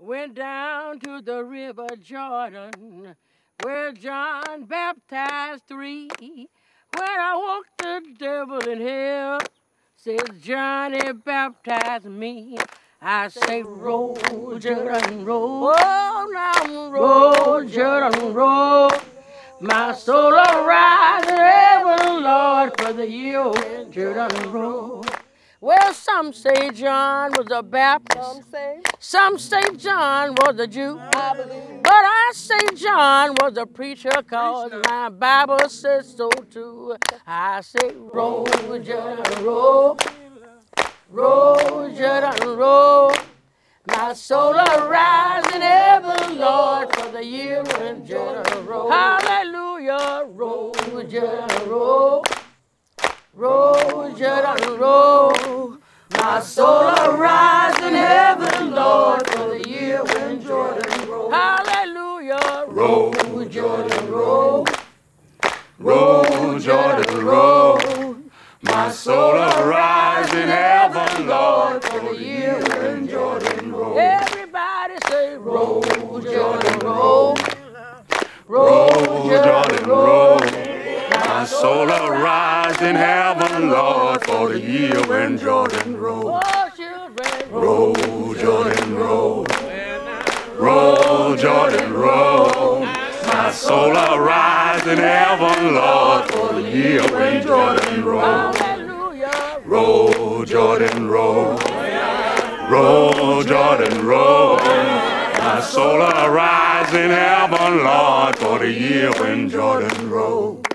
went down to the river Jordan, where John baptized three. When I walked the devil in hell, says Johnny baptized me. I say, roll, Jordan, roll. Oh, now roll, Jordan, roll. My soul arise in heaven, Lord, for the year when Jordan roll. Well, some say John was a Baptist. Some say John was a Jew. I believe. But I say John was a preacher, cause my Bible says so too. I say, roll, Jordan, roll. Roll, Jordan, roll. My soul arise in heaven, Lord, for the year when Jordan roll. Hallelujah, roll, Jordan, roll. Roll, Jordan, roll. My soul arise in heaven, Lord, for the year when Jordan roll. Hallelujah, roll, Jordan, roll. Roll, Jordan, roll. My soul arise in heaven, Lord, for the year when Jordan roll. Everybody say, roll, Jordan, roll. Roll, Jordan, roll. My soul arise in heaven, Lord, for the year when Jordan roll. Roll, Jordan, roll. Roll, Jordan, roll. My soul arise in heaven, Lord, for the year when Jordan roll. Roll, Jordan, roll. Roll, Jordan, roll. My soul arise in heaven, Lord, for the year when Jordan roll.